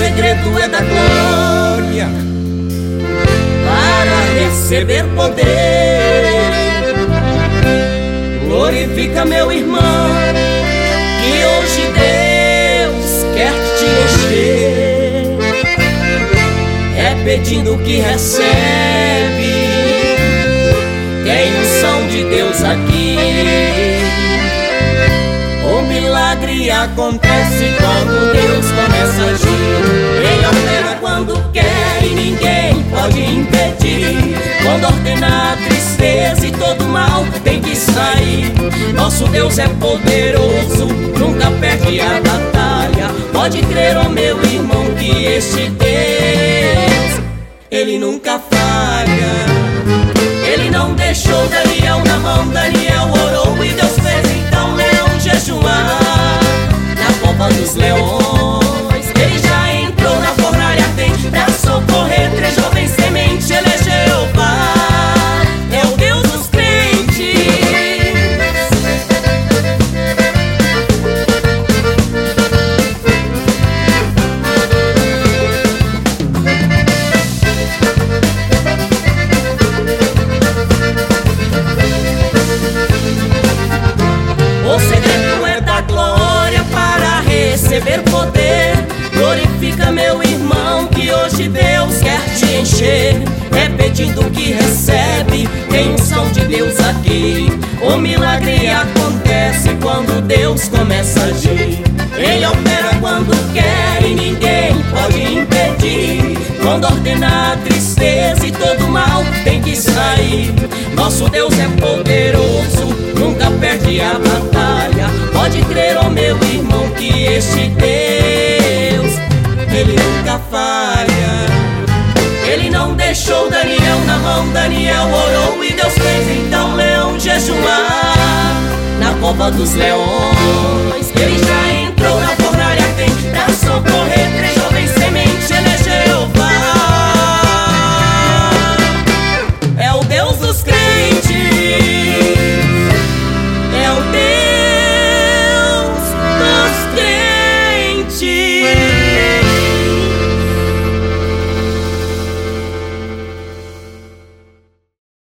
segredo é da glória para receber poder. Glorifica meu irmão, que hoje Deus quer te encher. É pedindo que recebe, tem unção de Deus aqui. O milagre acontece quando Deus começa a agir. Ele opera quando quer e ninguém pode impedir. Quando ordena a tristeza e todo mal tem que sair. Nosso Deus é poderoso, nunca perde a batalha. Pode crer, ó meu irmão, que este Deus, Ele nunca falha. Ele não deixou Daniel na mão, Daniel orou e Deus fez então leão jejuar na cova dos leões. Ele já entrou na fornalha ardente pra socorrer três jovens sementes. Ele é Jeová, é o Deus dos crentes. O segredo é da glória para receber poder. Glorifica meu irmão, que hoje Deus quer te encher. É pedindo que recebe, tem unção de Deus aqui. O milagre acontece quando Deus começa a agir. Ele opera quando quer e ninguém pode impedir. Quando ordena a tristeza e todo mal tem que sair. Nosso Deus é poderoso, nunca perde a batalha. Pode crer, ó meu irmão, que este Deus, Ele nunca falha. Ele não deixou Daniel na mão, Daniel orou e Deus fez então leão jejuar na cova dos leões. Ele já entrou na fornalha ardente pra socorrer três